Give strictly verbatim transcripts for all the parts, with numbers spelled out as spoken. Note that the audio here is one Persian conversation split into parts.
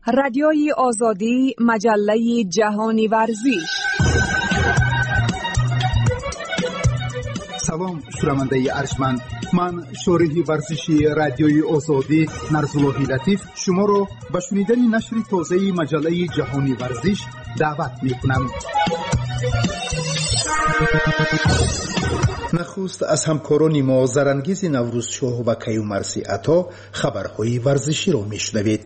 رادیوی آزادی، مجله جهانی ورزش. سلام شنونده ارجمند، من شارح ورزشی رادیوی آزادی نرزالله لطیف شما را به شنیدن نشر تازه مجله جهانی ورزش دعوت می‌کنم. نخست از همکاران ما زرانگیز نوروزشاه و کیومرثی عطا خبرهای ورزشی را میشنوید.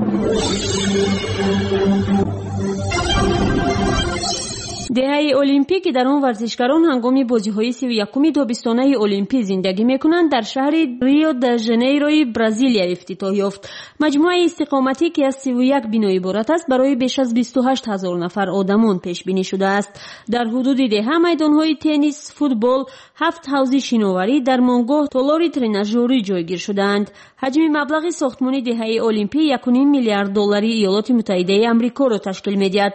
دهه المپیک در آن ورزشکاران هنگام بازی‌های سی و یکم تابستانه المپی زندگی می‌کنند در شهر ریو د ژانیروی برزیلیا افتتاح یافت. مجموعه استقامتی که از سی و یک بنا عبارت است برای بیش از بیست و هشت هزار نفر آدمان پیش بینی شده است. در حدود ده میدان‌های تنیس، فوتبال، هفت حوض شناوری، درمانگاه، تالار ترناژوری جایگیر شده‌اند. حجم مبلغ ساختمان دهه المپی یک و نیم میلیارد دلاری ایالات متحده آمریکا را تشکیل می‌دهد.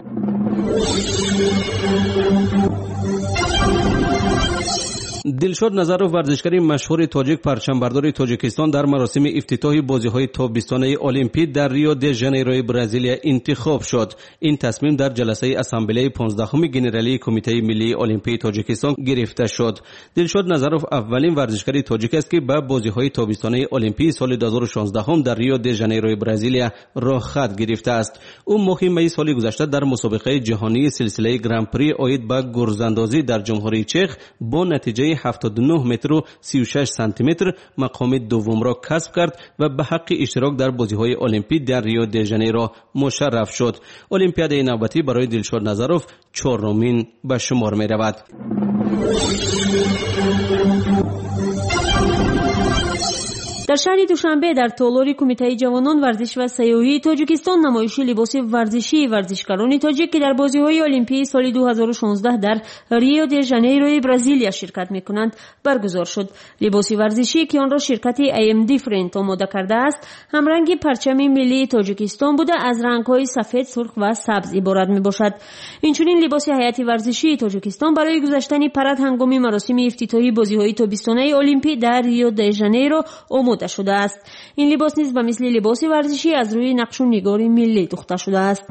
دلشاد نظروف ورزشکار مشهور تاجیک پرچمبردار تاجیکستان در مراسم افتتاح بازی‌های تابستانه المپیک در ریو د ژانیروی برزیلیا انتخاب شد. این تصمیم در جلسه اسامبله پانزدهم ژنرالی کمیته ملی المپیک تاجیکستان گرفته شد. دلشاد نظروف اولین ورزشکار تاجیک است که به بازی‌های تابستانه المپیک سال دو هزار و شانزده در ریو د ژانیروی برزیلیا راه خط گرفته است. او ماه می سال گذشته در مسابقه جهانی سلسله گرند پری عاید به گرزاندازی در جمهوری چک با نتیجه هفتاد و نه متر و سی و شش سانتی متر مقام دوم را کسب کرد و به حق اشتراک در بازی‌های المپیک در ریو د ژانیرو مشرف شد. المپیاد نوبتی برای دلشاد نظروف چهارمین به شمار می رود. در شهر دوشنبه در تالار کمیته جوانان ورزش و سیاحی تاجیکستان نمایش لباس ورزشی ورزشکاران تاجیک که در بازی‌های المپیک سال دو هزار و شانزده در ریو د ژانیروی برزیلیا شرکت می‌کنند برگزار شد. لباس ورزشی که آن را شرکت ای ام دیفرنت آماده کرده است همرنگ پرچم ملی تاجیکستان بوده از رنگ‌های سفید، سرخ و سبز عبارت می‌باشد. اینچنین لباس هیئت ورزشی تاجیکستان برای گذاشتن پرد هنگام مراسم افتتاحی بازی‌های تابستانه المپیک در ریو د ژانیرو آماده شده است. این لباس نیز به مثل لباس ورزشی از روی نقش و نگار ملی دوخته شده است.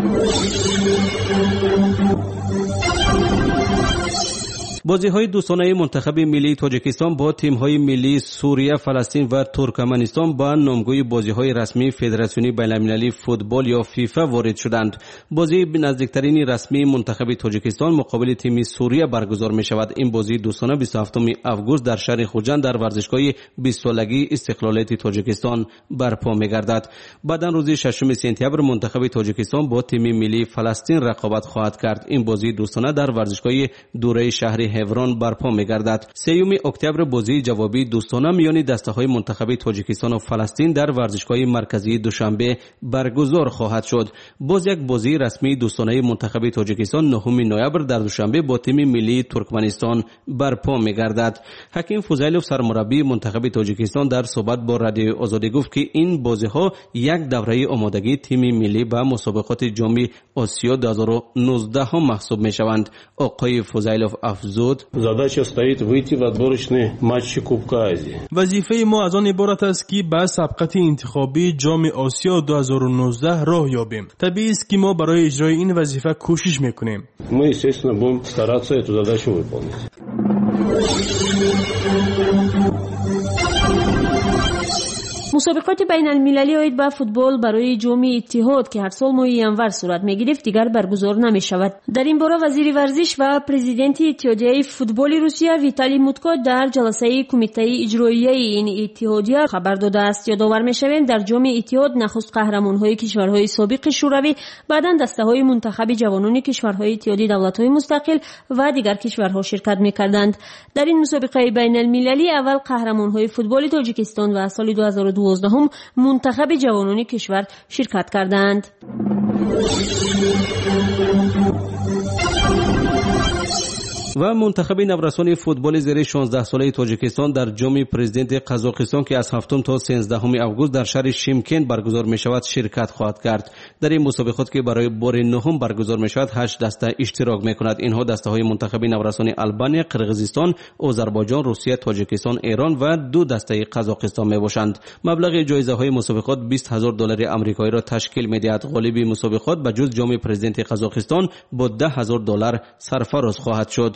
بازی‌های دوستانه منتخب ملی تاجیکستان با تیم‌های ملی سوریه، فلسطین و ترکمنستان با نامگوی بازی‌های رسمی فدراسیون بین‌المللی فوتبال یا فیفا وارد شدند. بازی نزدیکترین رسمی منتخب تاجیکستان مقابل تیم سوریه برگزار می‌شود. این بازی دوستانه بیست و هفتم آگوست در شهر خوجند در ورزشگاه بیست سالگی استقلالیت تاجیکستان برپا می‌گردد. بعد روز ششم سپتامبر منتخب تاجیکستان با تیم ملی فلسطین رقابت خواهد کرد. این بازی دوستانه در ورزشگاه دوره شهر هفران برپا می‌گردد. سوم اکتبر بازی جوابی دوستانه میان دسته‌های منتخب تاجیکستان و فلسطین در ورزشگاه مرکزی دوشنبه برگزار خواهد شد. باز یک بازی رسمی دوستانه منتخب تاجیکستان نهم نوامبر در دوشنبه با تیم ملی ترکمنستان برپا می‌گردد. حکیم فوزیلوف سرمربی منتخب تاجیکستان در صحبت با رادیو آزادی گفت که این بازی‌ها یک دوره آمادگی تیم ملی به مسابقات جام آسیا دو هزار و نوزده هم محسوب می‌شوند. آقای فوزیلوف افزود задача стоит выйти в отборочные матчи Кубка Азии. وظیفه ما از آن عبارت است که به سبقت انتخابی جام آسیا دو هزار و نوزده راه یابیم. طبیعی است که ما برای اجرای این وظیفه کوشش میکنیم. Мы, естественно, будем стараться эту задачу выполнить. مسابقات بین المللی عاید به فوتبال برای جام اتحاد که هر سال ماه ینور صورت می‌گیرد دیگر برگزار نمی‌شود. در این باره وزیر ورزش و پرزیدنت اتحادیه فوتبال روسیه ویتالی موتکو در جلسه کمیته اجرایی این اتحادیه خبر داده است. یادآور می‌شویم در جام اتحاد نخست قهرمان‌های کشورهای سابق شوروی، بعداً دسته‌های منتخب جوانان کشورهای اتحادیه دولت‌های مستقل و دیگر کشورها شرکت می‌کردند. در این مسابقه بین المللی اول قهرمان‌های فوتبال تاجیکستان و سال دو هزار و دوازده هم منتخب جوانان کشور شرکت کردند. و منتخب نورسان فوتبال زیر شانزده ساله تاجیکستان در جام پرزیدنت قزاقستان که از هفتم تا سیزدهم آگوست در شهر شیمکن برگزار می شود شرکت خواهد کرد. در این مسابقات که برای بار نهم برگزار می شود هشت دسته اشتراک می کند. اینها دسته های منتخب نورسان آلبانیا، قرقیزستان، آذربایجان، روسیه، تاجیکستان، ایران و دو دسته قزاقستان می باشند. مبلغ جایزه های مسابقات بیست هزار دلار آمریکایی را تشکیل می دهد. غالب مسابقات به جز جام پرزیدنت قزاقستان با ده هزار دلار سرفراز خواهد شد.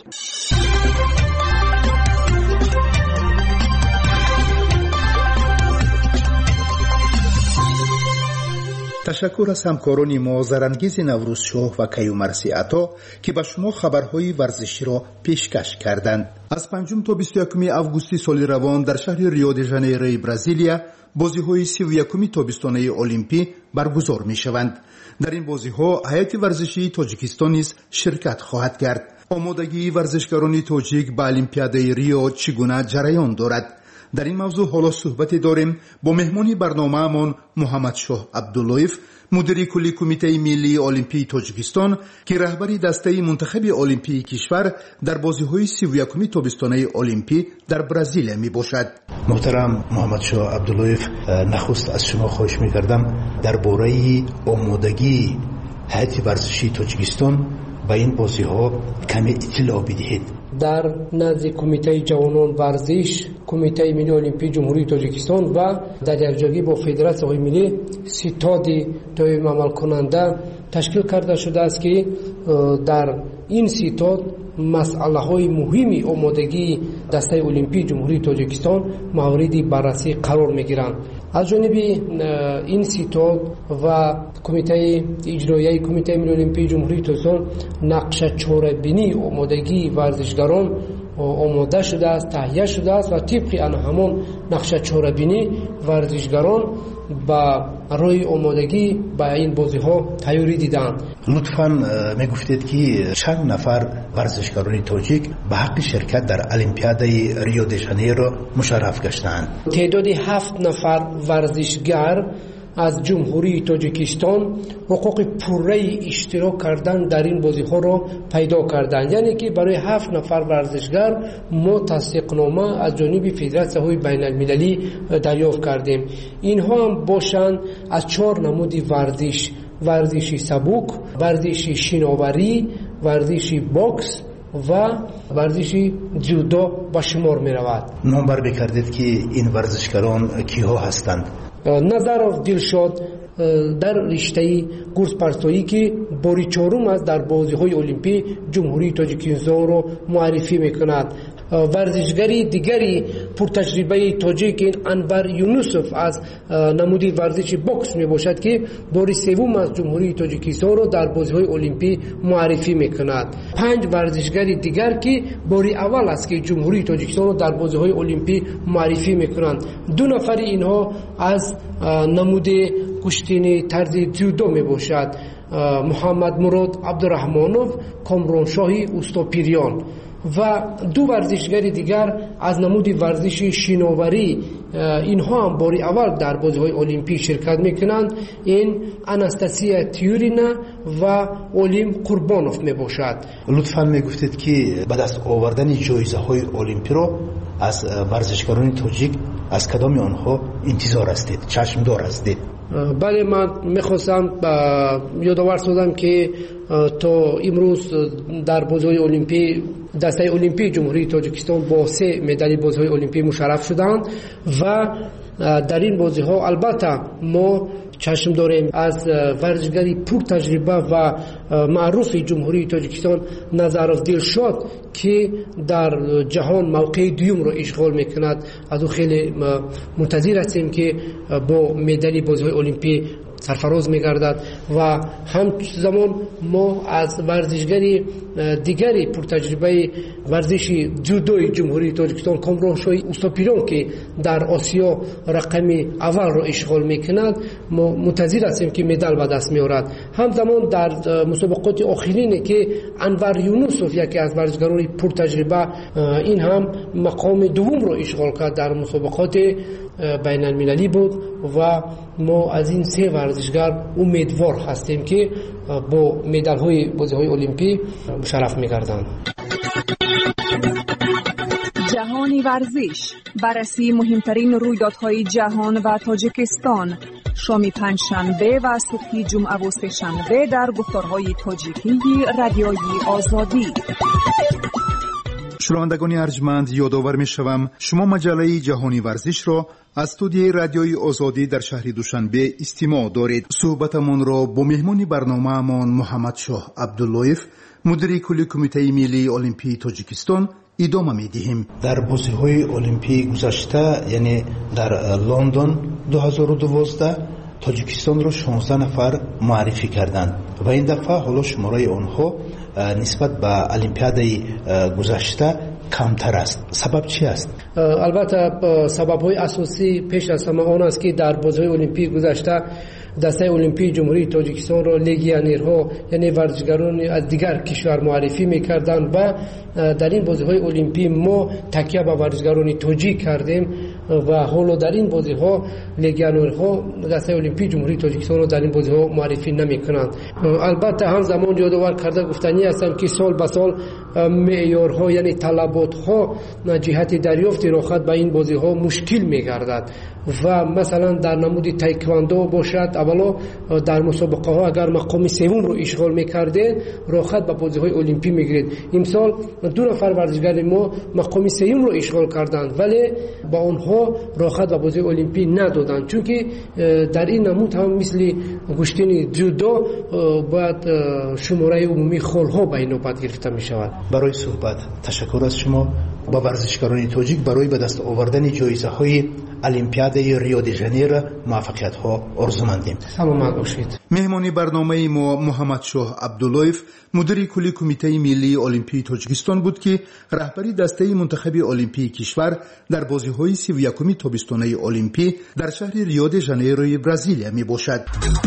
تشکر از همکاران ما زرانگیز نوروزشاه و کیومرثی عطا که به شما خبرهای ورزشی را پیشکش کردند. از پنجم تا بیست و یکم آگوست سال روان در شهر ریو دی ژانیرو برزیلیا بازی‌های سی و یکم تابستانه المپی برگزار می‌شوند. در این بازی‌ها هیئت ورزشی تاجیکستان نیز شرکت خواهد کرد. آمادگی ورزشکاران تاجیک به المپیادای ریو چگونه جریان دارد؟ در این موضوع حالا صحبت داریم با مهمانی برنامه‌مان محمد شاه عبداللهیف، مدیر کلی کمیته ملی المپی تاجیکستان که رهبری دسته منتخب المپی کشور در بازی‌های سی و یکم تابستانه المپی در برزیل میباشد. محترم محمد شاه عبداللهیف، نخست از شما خواهش می‌کردم درباره آمادگی هیئت ورزشی تاجیکستان با این بازی‌ها کمی اطلاع بدهید. در نزد کمیته جوانان ورزش، کمیته ملی المپی جمهوری تاجیکستان و در درجگی با فدراسیون ملی ستاد دائم عمل کننده تشکیل کرده شده است که در این ستاد مسئله های مهمی آمادگی دسته المپی جمهوری تاجیکستان مورد بررسی قرار می گیرند. از جانب این ستاد و کمیته اجرایی کمیته ملی المپی جمهوری تاجیکستان نقش چاره‌بینی آمادگی ورزشکاران آماده شده است، تهیه شده است و طبق آن همان نقش چاره‌بینی ورزشکاران با روی آمادگی با این بازی ها تیاری دیدند. لطفاً میگفتید که چند نفر ورزشکاران تاجیک به حق شرکت در المپیادای ریو دی ژانیرو مشرف گشتند. تعداد هفت نفر ورزشگر از جمهوری تاجیکستان حقوق پوره اشتراک کردن در این بازی ها را پیدا کردند. یعنی که برای هفت نفر ورزشگر ما تصدیقنامه از جانب فدراسیون های بین المللی دریافت کردیم. اینها هم باشند از چهار نمود ورزش: ورزش سبک، ورزش شناوری، ورزش باکس و ورزش جودو به شمار می رود. نام بکردید که این ورزشکاران کیها هستند؟ نظرов دلشاد در رشته گرز پرتایی که باری چهارم است در بازی‌های المپی جمهوری تاجیکستان را معرفی می‌کند. ورزشگری دیگری پرتجربه تاجیک انور یونوسف از نمود ورزش باکس میباشد که باری سوم از جمهوری تاجیکستان را در بازی‌های المپی معرفی می‌کند. پنج ورزشگری دیگر که باری اول است که جمهوری تاجیکستان را در بازی‌های المپی معرفی می‌کنند. دو نفر اینها از نمود کشتین طرز جودو میباشد: محمد مراد عبدالرحمانوف، کامران شاهی اوستاپیریان. و دو ورزشگر دیگر از نمود ورزش شناوری اینها هم باری اول در بازی‌های المپی شرکت میکنند. این اناستاسیا تیورینا و اولیم قربانوف میباشد. لطفاً میگفتید که بعد از آوردن جایزه های المپی رو از ورزشکاران تاجیک از کدام آنها انتظار هستید، چشم دار هستید؟ بله، من میخواستم یادآور سازم که تا امروز در بازی‌های المپی دسته المپی جمهوری تاجیکستان با سه مدال بازی‌های المپی مشرف شدند و در این بازی‌ها البته ما چشم داریم از ورزشگری پر تجربه و معروف جمهوری تاجیکستان نظرov دلشاد که در جهان موقع دوم را اشغال میکند. از او خیلی منتظر هستیم که با مدال بازی‌های المپی سرفراز می‌گردد و همزمان ما از ورزشگری دیگری پرتجربه ورزش جودوی جمهوری تاجیکستان کامران شاهی اوستاپیریان که در آسیا رقم اول را اشغال می‌کند ما منتظر هستیم که مدال به دست می‌آورد. همزمان در مسابقات آخرین که انور یونوسف یکی از ورزشگران پرتجربه این هم مقام دوم را اشغال کرد در مسابقات بین المللی بود و ما از این سه ورزشگر امیدوار هستیم که با مدال های بازی های المپی مشرف می‌گردند. جهانی ورزش، بررسی مهمترین رویدادهای جهان و تاجیکستان، شامی پنجشنبه و صبح جمعه و سه‌شنبه در گفتارهای تاجیکی رادیوی آزادی. شنوندگان ارجمند، یادآور می‌شوم شما مجله جهانی ورزش را از استودیوی رادیوی آزادی در شهر دوشنبه استماع دارید. صحبتمان را با مهمان برنامه‌مان محمد شاه عبداللهیف، مدیر کلی کمیته ملی المپی تاجیکستان ادامه می‌دهیم. در بازی‌های المپی گذشته، یعنی در لندن دو هزار و دوازده، تاجیکستان را شانزده نفر معرفی کردند و این دفعه حالا شماره آنها نسبت به المپیادهای گذشته کمتر است. سبب چی است؟ البته سبب‌های اساسی پیش از همه آن است که در بازی‌های المپی گذشته دسته المپی جمهوری تاجیکستان را لگیونرها یعنی ورزشکاران از دیگر کشور معرفی می‌کردند و در این بازی‌های المپی ما تکیه به ورزشکاران تاجیک کردیم و حالا در این بازی‌ها لگیونرها دسته المپی جمهوری تاجیکستان را در این بازی‌ها معرفی نمی‌کنند. البته هم زمان یادآور کرده گفتنی هستم که سال به سال معیارها یعنی طلبات‌ها جهت دریافت راحت به این بازی‌ها مشکل می‌گردد و مثلا در نمود تایکواندو باشد، اولا در مسابقه ها اگر مقام سوم رو اشغال می‌کردید راحت به بازی‌های المپی می‌گیرید. امسال دو نفر ورزشکار ما مقام سوم رو اشغال کردند ولی با آنها راحت به بازی المپی ندادند، چون که در این نمود هم مثل گشتن جودو باید شماره عمومی خال‌ها به نوبت گرفته می‌شود. برای صحبت تشکر از شما. با ورزشکاران تاجیک برای به دست آوردن جایزه‌های المپیاد ریو دی ژانیرو موفقیت‌ها آرزومندیم. سلامت باشید. مهمانی برنامه ما محمد شاه عبداللهیف، مدیر کلی کمیته ملی المپی تاجیکستان بود که رهبری دسته منتخب المپی کشور در بازی‌های سی و یکم تابستانه المپی در شهر ریو دی ژانیرو برزیلیا میباشد.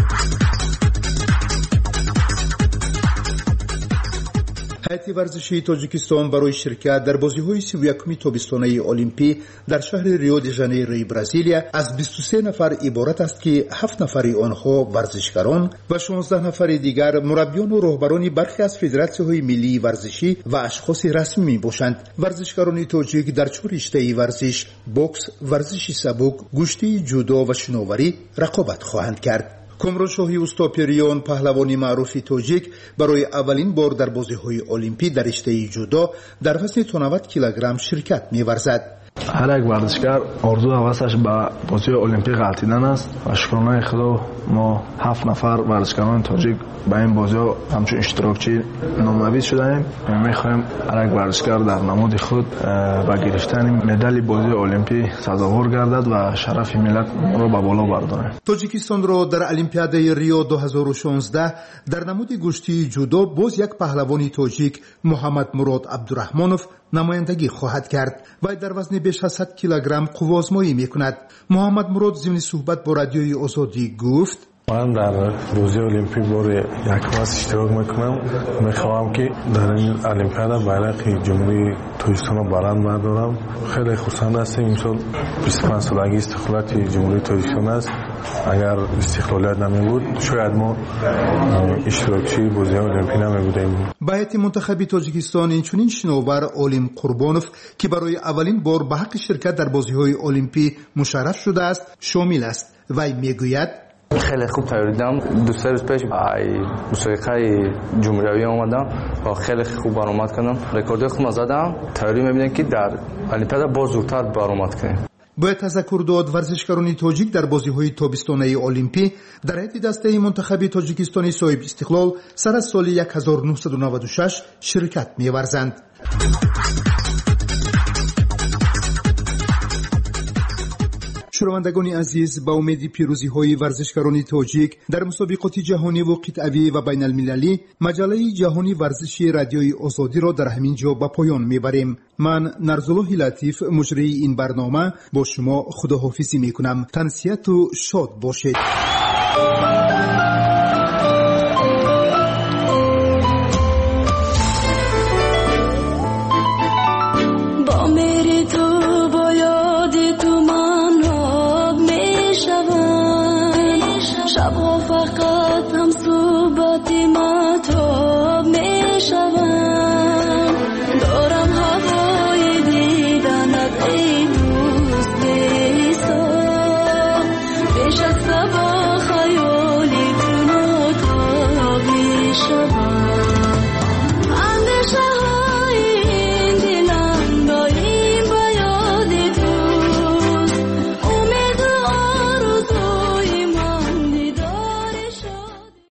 هیئت ورزشی تاجیکستان برای شرکت در بازی‌های سی و یکم تابستانه المپی در شهر ریو دی ژانیرو برزیلیا از بیست و سه نفر عبارت است که هفت نفر آنها ورزشکاران و شانزده نفر دیگر مربیان و راهبران برخی از فدراسیون‌های ملی ورزشی و اشخاص رسمی میباشند. ورزشکاران تاجیک در چهار رشته ورزش، بوکس، ورزش سبک، گشتی، جودو و شناوری رقابت خواهند کرد. کامران شاهی اوستاپریان، پهلوانی معروف تاجیک، برای اولین بار در بازی‌های المپی در رشته جودو در وزن نود کیلوگرم شرکت می‌ورزد. هر یک ورزشکار آرزو و هوسش به بازی المپیک غلطیدن است و شکرانه خدا ما هفت نفر ورزشکاران تاجیک به این بازی‌ها همچون اشتراکچی نامزد شدیم. می‌خوایم هر یک ورزشکار در نماد خود با گرفتن مدال بازی المپی سزاوار گردد و شرف ملت را به بالا بردارد. تاجیکستان را در المپیاد ریو دو هزار و شانزده در نماد گشتی جودو باز یک پهلوانی تاجیک محمد مراد عبدالرحمانوف نمایندگی خواهد کرد و در وزن بیش از صد کیلوگرم قوازمایی میکند. محمد مراد ضمن صحبت با رادیوی آزادی گفت: من در بازی المپیک بار یکم اشتراک میکنم. میخوام که در این المپیاد بیرق جمهوری تاجیکستان را بلند بردارم. خیلی خوشحال هستم. امسال بیست و پنج سالگی استقلالیت جمهوری تاجیکستان است. اگر استقلالیت نمی بود شاید ما اشتراکچی بازی المپیک نمی بودیم. به هیئت منتخب تاجیکستان اینچنین شناور عالم قربانوف که برای اولین بار به حق شرکت در بازی‌های المپی مشرف شده است شامل است. وی میگوید: خیلی خوب تیاری دیدم. دو سه روز پیش ای مسابقه جمهوری آمدم و خیلی خوب برآمد کردم. رکورد خودم زدم. تیاری می‌بینم که در المپیاد باز زودتر برآمد کنم. باید تذکر داد ورزشکاران تاجیک در بازی‌های تابستانه المپی در هیئت دسته منتخب تاجیکستانی صاحب استقلال سر از سال هزار و نهصد و نود و شش شرکت می‌ورزند. شنوندگان عزیز، با امید پیروزی‌های ورزشکاران تاجیک در مسابقات جهانی و قطعی و بین المللی، مجله جهانی ورزشی رادیوی آزادی را در همین جا به پایان میبریم. من نرزالله لطیف مجری این برنامه با شما خداحافظی میکنم. تنسیت و شاد باشید.